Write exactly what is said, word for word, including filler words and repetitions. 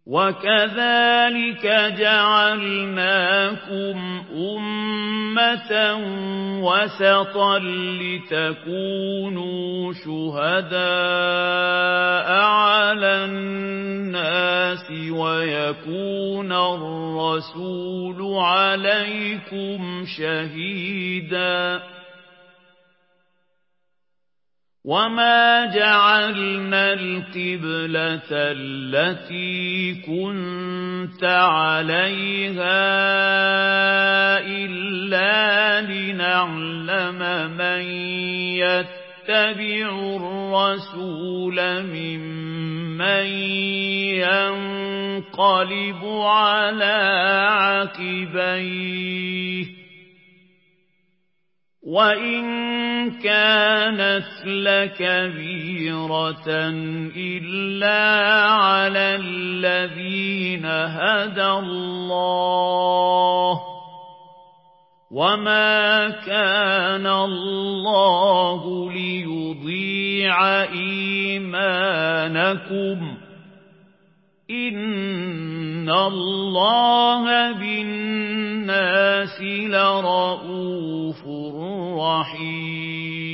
وَكَذَلِكَ جَعَلْنَاكُمْ أُمَّةً وَسَطًا لِّتَكُونُوا شُهَدَاءَ عَلَى النَّاسِ وَيَكُونَ الرَّسُولُ عَلَيْكُمْ شَهِيدًا. وَمَا جَعَلْنَا الْقِبْلَةَ الَّتِي كُنتَ عَلَيْهَا إِلَّا لِنَعْلَمَ مَن يَتَّبِعُ الرَّسُولَ مِمَّن يَنقَلِبُ عَلَىٰ عَقِبَيْهِ ۚ وَإِن كَانَتْ لَكَبِيرَةً إِلَّا عَلَى الَّذِينَ هَدَى اللَّهُ ۗ وَمَا كَانَ اللَّهُ لِيُضِيعَ إِيمَانَكُمْ ۚ إِنَّ اللَّهَ بِالنَّاسِ لَرَءُوفٌ رَّحِيمٌ.